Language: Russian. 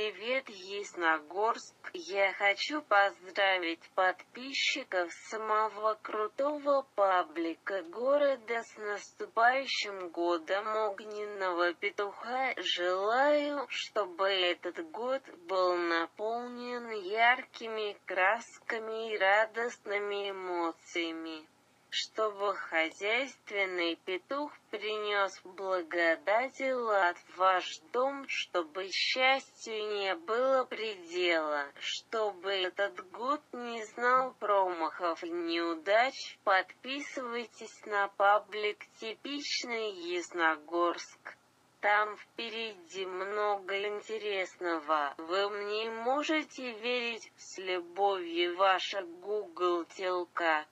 Привет, Ясногорск! Я хочу поздравить подписчиков самого крутого паблика города с наступающим годом огненного петуха. Желаю, чтобы этот год был наполнен яркими красками и радостными эмоциями. Чтобы хозяйственный петух принес благодать и лад в ваш дом, чтобы счастью не было предела, чтобы этот год не знал промахов и неудач. Подписывайтесь на паблик «Типичный Ясногорск». Там впереди много интересного. Вы мне можете верить? С любовью, ваша Google телка.